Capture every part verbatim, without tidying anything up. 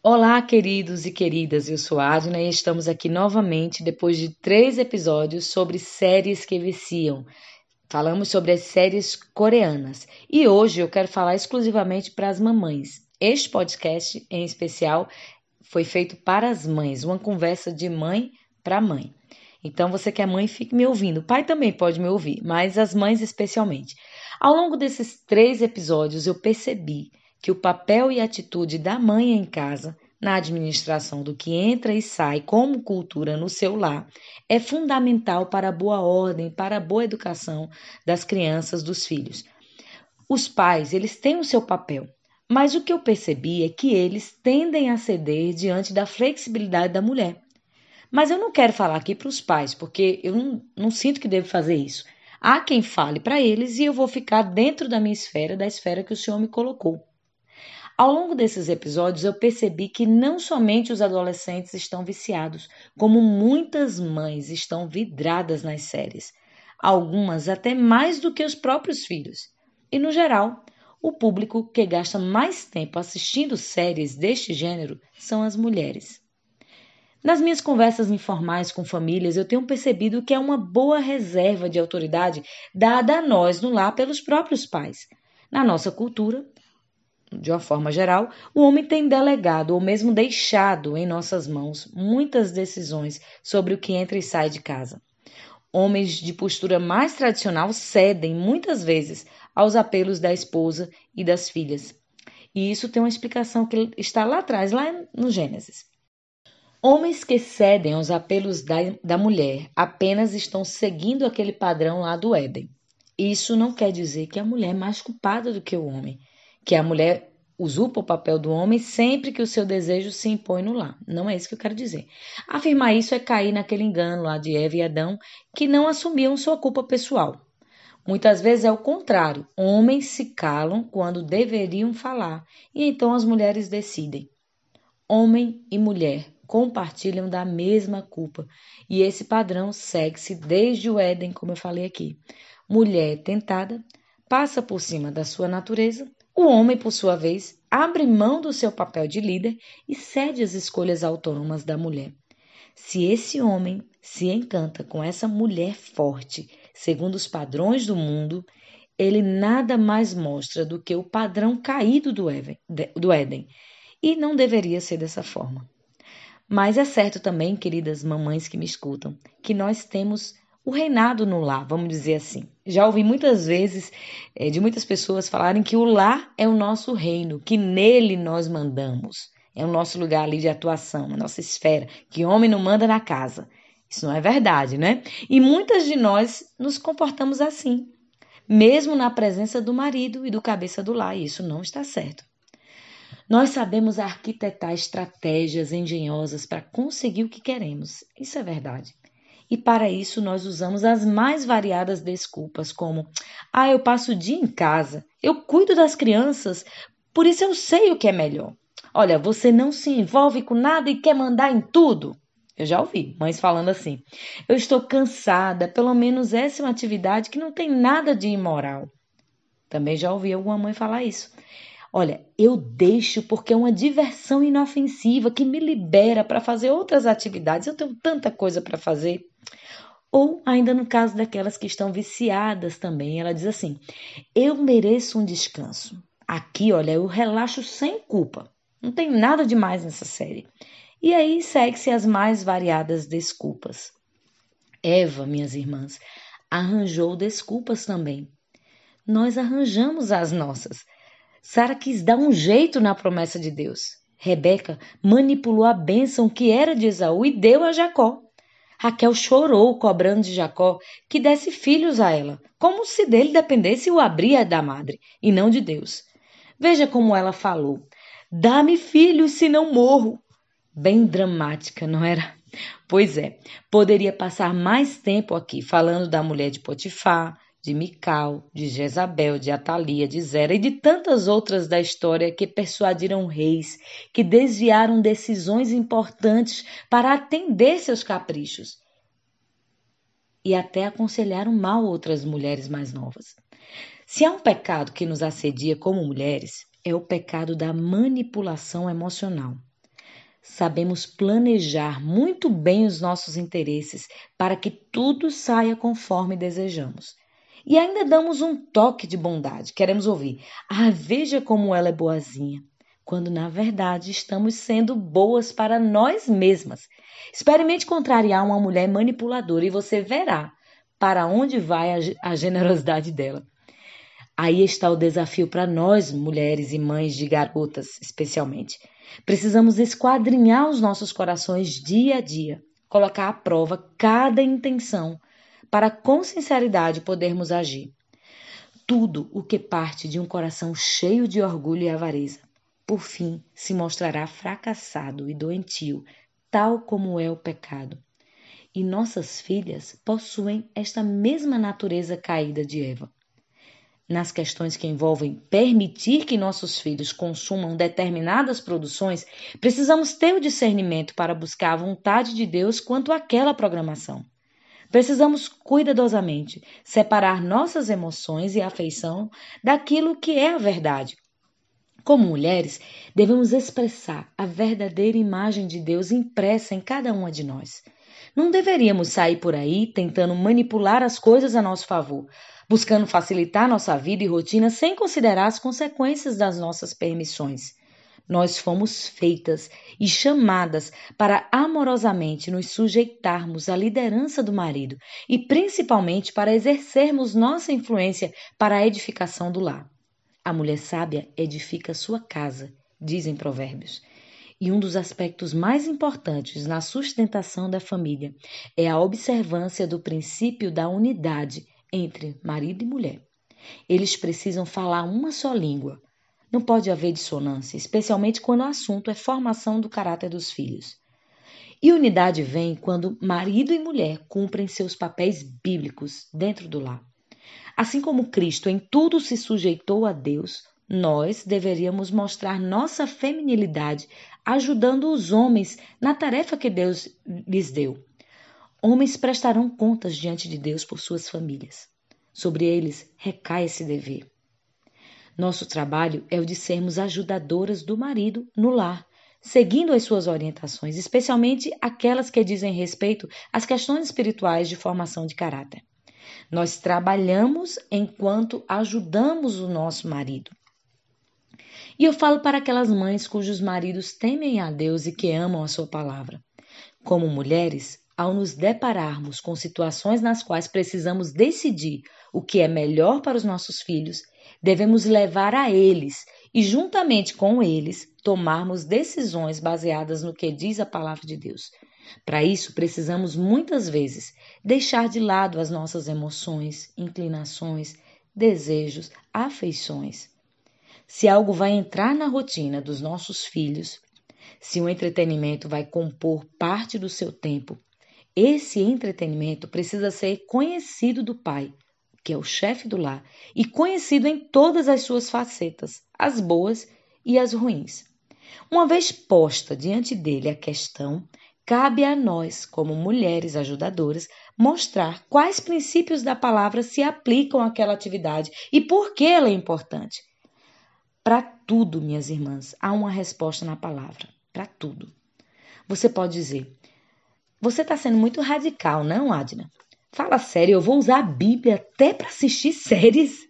Olá, queridos e queridas, eu sou a Adna e estamos aqui novamente depois de três episódios sobre séries que viciam. Falamos sobre as séries coreanas e hoje eu quero falar exclusivamente para as mamães. Este podcast, em especial, foi feito para as mães, uma conversa de mãe para mãe. Então, você que é mãe, fique me ouvindo. O pai também pode me ouvir, mas as mães especialmente. Ao longo desses três episódios, eu percebi que o papel e atitude da mãe em casa, na administração do que entra e sai como cultura no seu lar, é fundamental para a boa ordem, para a boa educação das crianças, dos filhos. Os pais, eles têm o seu papel, mas o que eu percebi é que eles tendem a ceder diante da flexibilidade da mulher. Mas eu não quero falar aqui para os pais, porque eu não, não sinto que devo fazer isso. Há quem fale para eles e eu vou ficar dentro da minha esfera, da esfera que o Senhor me colocou. Ao longo desses episódios, eu percebi que não somente os adolescentes estão viciados, como muitas mães estão vidradas nas séries. Algumas até mais do que os próprios filhos. E, no geral, o público que gasta mais tempo assistindo séries deste gênero são as mulheres. Nas minhas conversas informais com famílias, eu tenho percebido que é uma boa reserva de autoridade dada a nós no lar pelos próprios pais. Na nossa cultura, de uma forma geral, o homem tem delegado ou mesmo deixado em nossas mãos muitas decisões sobre o que entra e sai de casa. Homens de postura mais tradicional cedem muitas vezes aos apelos da esposa e das filhas. E isso tem uma explicação que está lá atrás, lá no Gênesis. Homens que cedem aos apelos da, da mulher apenas estão seguindo aquele padrão lá do Éden. Isso não quer dizer que a mulher é mais culpada do que o homem, que a mulher usurpa o papel do homem sempre que o seu desejo se impõe no lar. Não é isso que eu quero dizer. Afirmar isso é cair naquele engano lá de Eva e Adão, que não assumiam sua culpa pessoal. Muitas vezes é o contrário. Homens se calam quando deveriam falar, e então as mulheres decidem. Homem e mulher compartilham da mesma culpa, e esse padrão segue-se desde o Éden, como eu falei aqui. Mulher tentada passa por cima da sua natureza, o homem, por sua vez, abre mão do seu papel de líder e cede às escolhas autônomas da mulher. Se esse homem se encanta com essa mulher forte, segundo os padrões do mundo, ele nada mais mostra do que o padrão caído do Éden. E não deveria ser dessa forma. Mas é certo também, queridas mamães que me escutam, que nós temos o reinado no lar, vamos dizer assim. Já ouvi muitas vezes é, de muitas pessoas falarem que o lar é o nosso reino, que nele nós mandamos. É o nosso lugar ali de atuação, a nossa esfera, que homem não manda na casa. Isso não é verdade, né? E muitas de nós nos comportamos assim, mesmo na presença do marido e do cabeça do lar, e isso não está certo. Nós sabemos arquitetar estratégias engenhosas para conseguir o que queremos. Isso é verdade. E para isso nós usamos as mais variadas desculpas, como: ah, eu passo o dia em casa, eu cuido das crianças, por isso eu sei o que é melhor. Olha, você não se envolve com nada e quer mandar em tudo. Eu já ouvi mães falando assim: eu estou cansada, pelo menos essa é uma atividade que não tem nada de imoral. Também já ouvi alguma mãe falar isso. Olha, eu deixo porque é uma diversão inofensiva que me libera para fazer outras atividades. Eu tenho tanta coisa para fazer. Ou, ainda no caso daquelas que estão viciadas também, ela diz assim: eu mereço um descanso. Aqui, olha, eu relaxo sem culpa. Não tem nada demais nessa série. E aí segue-se as mais variadas desculpas. Eva, minhas irmãs, arranjou desculpas também. Nós arranjamos as nossas. Sara quis dar um jeito na promessa de Deus. Rebeca manipulou a bênção que era de Esaú e deu a Jacó. Raquel chorou cobrando de Jacó que desse filhos a ela, como se dele dependesse o abrir da madre, e não de Deus. Veja como ela falou: dá-me filhos, senão morro. Bem dramática, não era? Pois é, poderia passar mais tempo aqui falando da mulher de Potifar, de Mical, de Jezabel, de Atalia, de Zera e de tantas outras da história que persuadiram reis, que desviaram decisões importantes para atender seus caprichos e até aconselharam mal outras mulheres mais novas. Se há um pecado que nos assedia como mulheres, é o pecado da manipulação emocional. Sabemos planejar muito bem os nossos interesses para que tudo saia conforme desejamos. E ainda damos um toque de bondade. Queremos ouvir: "Ah, veja como ela é boazinha", quando na verdade estamos sendo boas para nós mesmas. Experimente contrariar uma mulher manipuladora e você verá para onde vai a, a generosidade dela. Aí está o desafio para nós, mulheres e mães de garotas, especialmente. Precisamos esquadrinhar os nossos corações dia a dia, colocar à prova cada intenção, para com sinceridade podermos agir. Tudo o que parte de um coração cheio de orgulho e avareza, por fim, se mostrará fracassado e doentio, tal como é o pecado. E nossas filhas possuem esta mesma natureza caída de Eva. Nas questões que envolvem permitir que nossos filhos consumam determinadas produções, precisamos ter o discernimento para buscar a vontade de Deus quanto àquela programação. Precisamos cuidadosamente separar nossas emoções e afeição daquilo que é a verdade. Como mulheres, devemos expressar a verdadeira imagem de Deus impressa em cada uma de nós. Não deveríamos sair por aí tentando manipular as coisas a nosso favor, buscando facilitar nossa vida e rotina sem considerar as consequências das nossas permissões. Nós fomos feitas e chamadas para amorosamente nos sujeitarmos à liderança do marido e principalmente para exercermos nossa influência para a edificação do lar. A mulher sábia edifica sua casa, dizem Provérbios. E um dos aspectos mais importantes na sustentação da família é a observância do princípio da unidade entre marido e mulher. Eles precisam falar uma só língua. Não pode haver dissonância, especialmente quando o assunto é formação do caráter dos filhos. E unidade vem quando marido e mulher cumprem seus papéis bíblicos dentro do lar. Assim como Cristo em tudo se sujeitou a Deus, nós deveríamos mostrar nossa feminilidade ajudando os homens na tarefa que Deus lhes deu. Homens prestarão contas diante de Deus por suas famílias. Sobre eles recai esse dever. Nosso trabalho é o de sermos ajudadoras do marido no lar, seguindo as suas orientações, especialmente aquelas que dizem respeito às questões espirituais de formação de caráter. Nós trabalhamos enquanto ajudamos o nosso marido. E eu falo para aquelas mães cujos maridos temem a Deus e que amam a sua palavra. Como mulheres, ao nos depararmos com situações nas quais precisamos decidir o que é melhor para os nossos filhos, devemos levar a eles e, juntamente com eles, tomarmos decisões baseadas no que diz a palavra de Deus. Para isso, precisamos muitas vezes deixar de lado as nossas emoções, inclinações, desejos, afeições. Se algo vai entrar na rotina dos nossos filhos, se o entretenimento vai compor parte do seu tempo, esse entretenimento precisa ser conhecido do pai, que é o chefe do lar, e conhecido em todas as suas facetas, as boas e as ruins. Uma vez posta diante dele a questão, cabe a nós, como mulheres ajudadoras, mostrar quais princípios da palavra se aplicam àquela atividade e por que ela é importante. Para tudo, minhas irmãs, há uma resposta na palavra. Para tudo. Você pode dizer: você está sendo muito radical, não, Adna? Fala sério, eu vou usar a Bíblia até para assistir séries?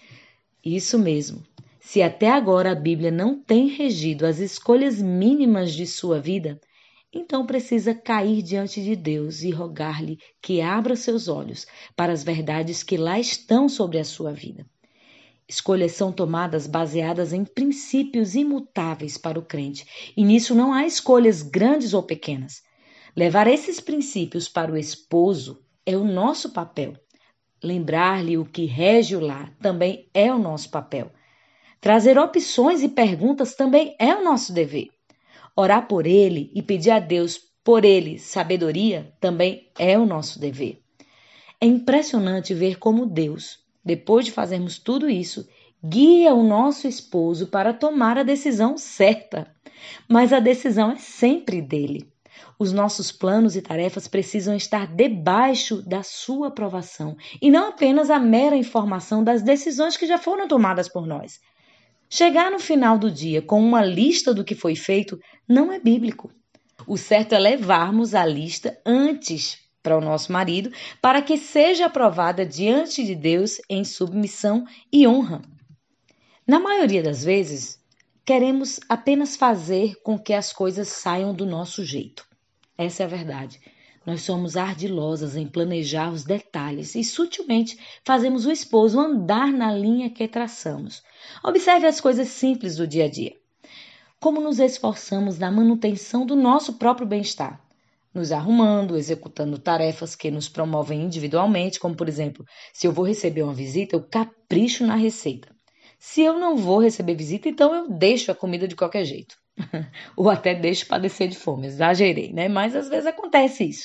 Isso mesmo. Se até agora a Bíblia não tem regido as escolhas mínimas de sua vida, então precisa cair diante de Deus e rogar-lhe que abra seus olhos para as verdades que lá estão sobre a sua vida. Escolhas são tomadas baseadas em princípios imutáveis para o crente, e nisso não há escolhas grandes ou pequenas. Levar esses princípios para o esposo é o nosso papel. Lembrar-lhe o que rege o lar também é o nosso papel. Trazer opções e perguntas também é o nosso dever. Orar por ele e pedir a Deus por ele sabedoria também é o nosso dever. É impressionante ver como Deus, depois de fazermos tudo isso, guia o nosso esposo para tomar a decisão certa. Mas a decisão é sempre dele. Os nossos planos e tarefas precisam estar debaixo da sua aprovação e não apenas a mera informação das decisões que já foram tomadas por nós. Chegar no final do dia com uma lista do que foi feito não é bíblico. O certo é levarmos a lista antes para o nosso marido, para que seja aprovada diante de Deus em submissão e honra. Na maioria das vezes, queremos apenas fazer com que as coisas saiam do nosso jeito. Essa é a verdade. Nós somos ardilosas em planejar os detalhes e sutilmente fazemos o esposo andar na linha que traçamos. Observe as coisas simples do dia a dia. Como nos esforçamos na manutenção do nosso próprio bem-estar, nos arrumando, executando tarefas que nos promovem individualmente, como por exemplo, se eu vou receber uma visita, eu capricho na receita. Se eu não vou receber visita, então eu deixo a comida de qualquer jeito. Ou até deixo padecer de fome, exagerei, né? Mas às vezes acontece isso.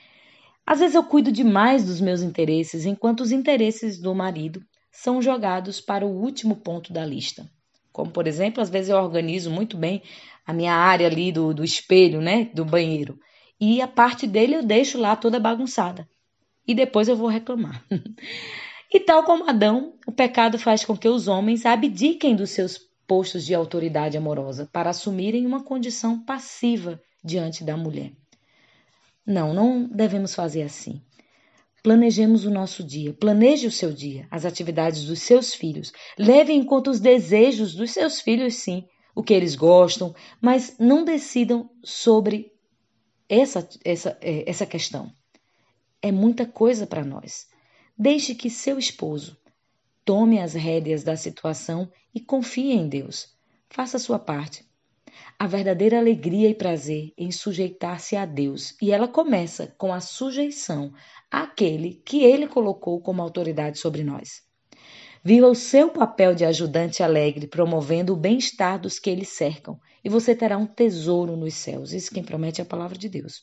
Às vezes eu cuido demais dos meus interesses, enquanto os interesses do marido são jogados para o último ponto da lista. Como, por exemplo, às vezes eu organizo muito bem a minha área ali do, do espelho, né? Do banheiro. E a parte dele eu deixo lá toda bagunçada. E depois eu vou reclamar. E tal como Adão, o pecado faz com que os homens abdiquem dos seus postos de autoridade amorosa para assumirem uma condição passiva diante da mulher. Não, não devemos fazer assim. Planejemos o nosso dia, planeje o seu dia, as atividades dos seus filhos. Leve em conta os desejos dos seus filhos, sim, o que eles gostam, mas não decidam sobre essa, essa, essa questão. É muita coisa para nós. Deixe que seu esposo tome as rédeas da situação e confie em Deus. Faça a sua parte. A verdadeira alegria e prazer em sujeitar-se a Deus, e ela começa com a sujeição àquele que Ele colocou como autoridade sobre nós. Viva o seu papel de ajudante alegre, promovendo o bem-estar dos que Ele cercam, e você terá um tesouro nos céus. Isso quem promete é a palavra de Deus.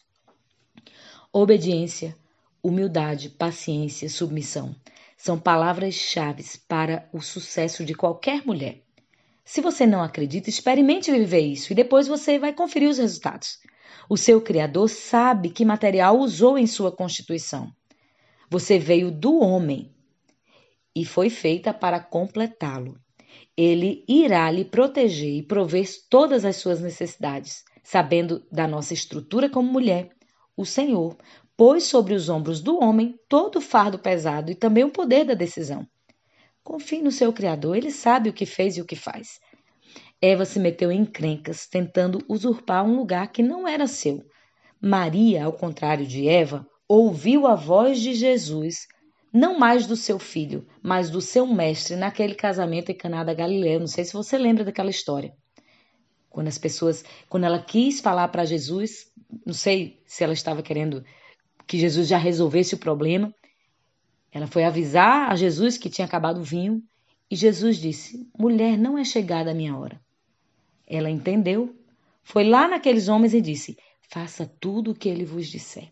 Obediência, humildade, paciência, submissão são palavras-chave para o sucesso de qualquer mulher. Se você não acredita, experimente viver isso e depois você vai conferir os resultados. O seu Criador sabe que material usou em sua constituição. Você veio do homem e foi feita para completá-lo. Ele irá lhe proteger e prover todas as suas necessidades, sabendo da nossa estrutura como mulher. O Senhor pôs sobre os ombros do homem todo o fardo pesado e também o poder da decisão. Confie no seu Criador, ele sabe o que fez e o que faz. Eva se meteu em encrencas, tentando usurpar um lugar que não era seu. Maria, ao contrário de Eva, ouviu a voz de Jesus, não mais do seu filho, mas do seu mestre, naquele casamento em Caná da Galileia. Não sei se você lembra daquela história. Quando as pessoas, quando ela quis falar para Jesus, não sei se ela estava querendo que Jesus já resolvesse o problema, ela foi avisar a Jesus que tinha acabado o vinho e Jesus disse, mulher, não é chegada a minha hora. Ela entendeu, foi lá naqueles homens e disse, faça tudo o que ele vos disser.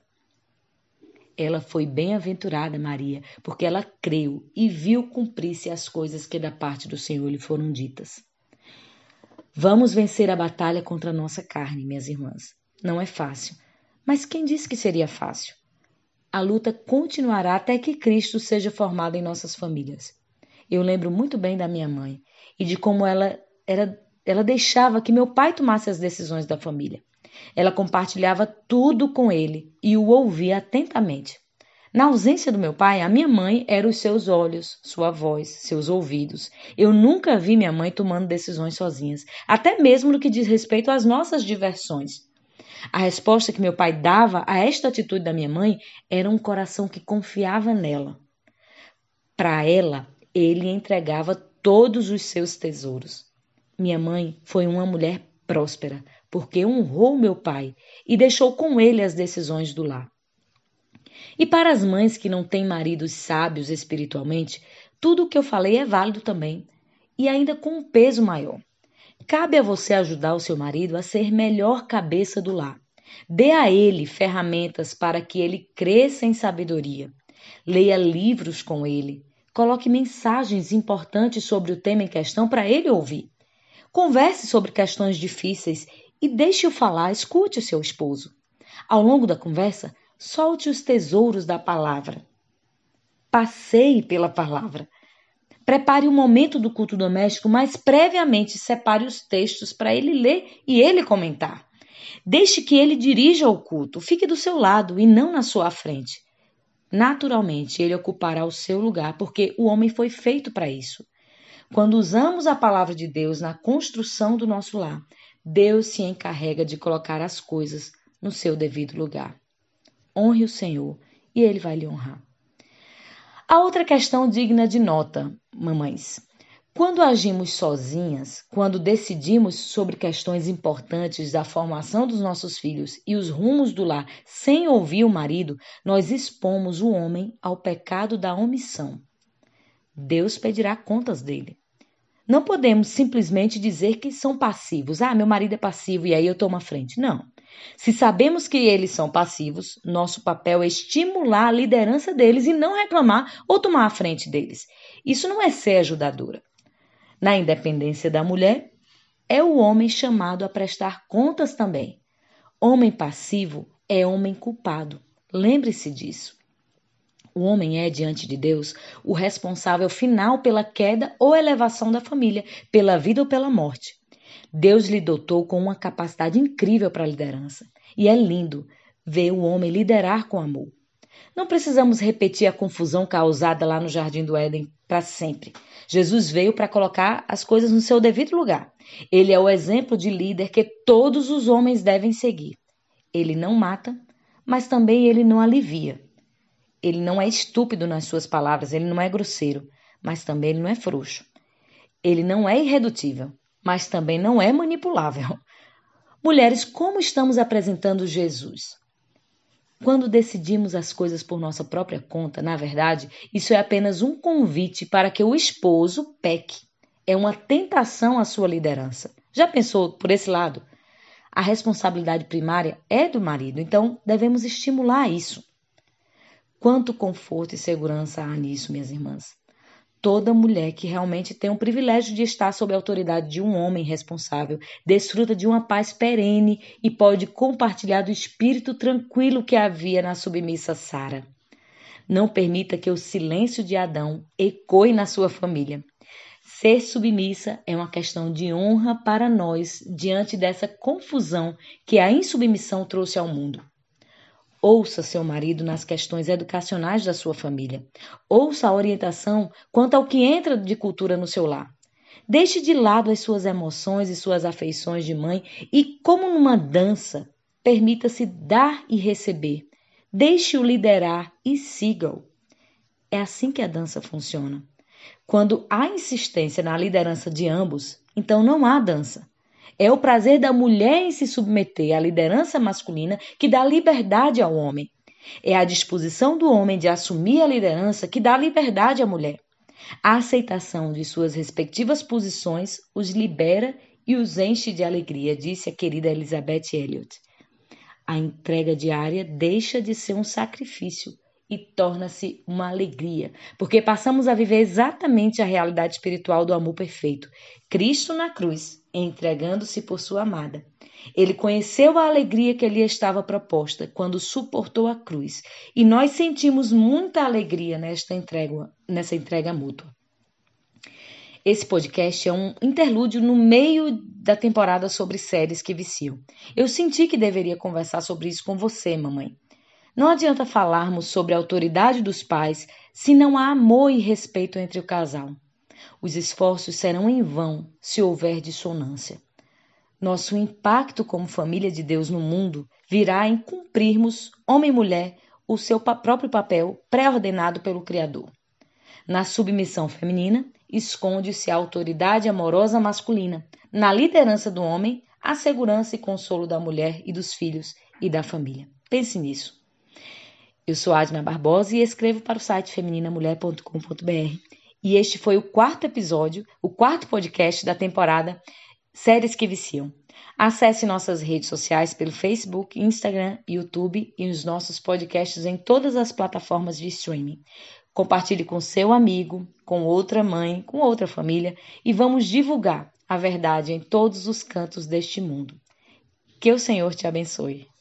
Ela foi bem-aventurada, Maria, porque ela creu e viu cumprir-se as coisas que da parte do Senhor lhe foram ditas. Vamos vencer a batalha contra a nossa carne, minhas irmãs. Não é fácil, mas quem disse que seria fácil? A luta continuará até que Cristo seja formado em nossas famílias. Eu lembro muito bem da minha mãe e de como ela, era, ela deixava que meu pai tomasse as decisões da família. Ela compartilhava tudo com ele e o ouvia atentamente. Na ausência do meu pai, a minha mãe era os seus olhos, sua voz, seus ouvidos. Eu nunca vi minha mãe tomando decisões sozinhas, até mesmo no que diz respeito às nossas diversões. A resposta que meu pai dava a esta atitude da minha mãe era um coração que confiava nela. Para ela, ele entregava todos os seus tesouros. Minha mãe foi uma mulher próspera, porque honrou meu pai e deixou com ele as decisões do lar. E para as mães que não têm maridos sábios espiritualmente, tudo o que eu falei é válido também, e ainda com um peso maior. Cabe a você ajudar o seu marido a ser melhor cabeça do lar. Dê a ele ferramentas para que ele cresça em sabedoria. Leia livros com ele. Coloque mensagens importantes sobre o tema em questão para ele ouvir. Converse sobre questões difíceis e deixe-o falar, escute o seu esposo. Ao longo da conversa, solte os tesouros da palavra. Passeie pela palavra. Prepare o momento do culto doméstico, mas previamente separe os textos para ele ler e ele comentar. Deixe que ele dirija o culto, fique do seu lado e não na sua frente. Naturalmente, ele ocupará o seu lugar, porque o homem foi feito para isso. Quando usamos a palavra de Deus na construção do nosso lar, Deus se encarrega de colocar as coisas no seu devido lugar. Honre o Senhor e ele vai lhe honrar. A outra questão digna de nota, mamães. Quando agimos sozinhas, quando decidimos sobre questões importantes da formação dos nossos filhos e os rumos do lar sem ouvir o marido, nós expomos o homem ao pecado da omissão. Deus pedirá contas dele. Não podemos simplesmente dizer que são passivos. Ah, meu marido é passivo e aí eu tomo a frente. Não. Se sabemos que eles são passivos, nosso papel é estimular a liderança deles e não reclamar ou tomar a frente deles. Isso não é ser ajudadora. Na independência da mulher, é o homem chamado a prestar contas também. Homem passivo é homem culpado. Lembre-se disso. O homem é, diante de Deus, o responsável final pela queda ou elevação da família, pela vida ou pela morte. Deus lhe dotou com uma capacidade incrível para a liderança. E é lindo ver o homem liderar com amor. Não precisamos repetir a confusão causada lá no Jardim do Éden para sempre. Jesus veio para colocar as coisas no seu devido lugar. Ele é o exemplo de líder que todos os homens devem seguir. Ele não mata, mas também ele não alivia. Ele não é estúpido nas suas palavras, ele não é grosseiro, mas também ele não é frouxo. Ele não é irredutível, mas também não é manipulável. Mulheres, como estamos apresentando Jesus? Quando decidimos as coisas por nossa própria conta, na verdade, isso é apenas um convite para que o esposo peque. É uma tentação à sua liderança. Já pensou por esse lado? A responsabilidade primária é do marido, então devemos estimular isso. Quanto conforto e segurança há nisso, minhas irmãs? Toda mulher que realmente tem o privilégio de estar sob a autoridade de um homem responsável desfruta de uma paz perene e pode compartilhar do espírito tranquilo que havia na submissa Sara. Não permita que o silêncio de Adão ecoe na sua família. Ser submissa é uma questão de honra para nós diante dessa confusão que a insubmissão trouxe ao mundo. Ouça seu marido nas questões educacionais da sua família. Ouça a orientação quanto ao que entra de cultura no seu lar. Deixe de lado as suas emoções e suas afeições de mãe e, como numa dança, permita-se dar e receber. Deixe-o liderar e siga-o. É assim que a dança funciona. Quando há insistência na liderança de ambos, então não há dança. É o prazer da mulher em se submeter à liderança masculina que dá liberdade ao homem. É a disposição do homem de assumir a liderança que dá liberdade à mulher. A aceitação de suas respectivas posições os libera e os enche de alegria, disse a querida Elizabeth Elliot. A entrega diária deixa de ser um sacrifício e torna-se uma alegria, porque passamos a viver exatamente a realidade espiritual do amor perfeito. Cristo na cruz, entregando-se por sua amada. Ele conheceu a alegria que lhe estava proposta quando suportou a cruz, e nós sentimos muita alegria nesta entrega, nessa entrega mútua. Esse podcast é um interlúdio no meio da temporada sobre séries que viciam. Eu senti que deveria conversar sobre isso com você, mamãe. Não adianta falarmos sobre a autoridade dos pais se não há amor e respeito entre o casal. Os esforços serão em vão se houver dissonância. Nosso impacto como família de Deus no mundo virá em cumprirmos, homem e mulher, o seu próprio papel pré-ordenado pelo Criador. Na submissão feminina, esconde-se a autoridade amorosa masculina. Na liderança do homem, a segurança e consolo da mulher e dos filhos e da família. Pense nisso. Eu sou Adna Barbosa e escrevo para o site feminina mulher ponto com ponto b r. E este foi o quarto episódio, o quarto podcast da temporada Séries que Viciam. Acesse nossas redes sociais pelo Facebook, Instagram, YouTube e os nossos podcasts em todas as plataformas de streaming. Compartilhe com seu amigo, com outra mãe, com outra família e vamos divulgar a verdade em todos os cantos deste mundo. Que o Senhor te abençoe.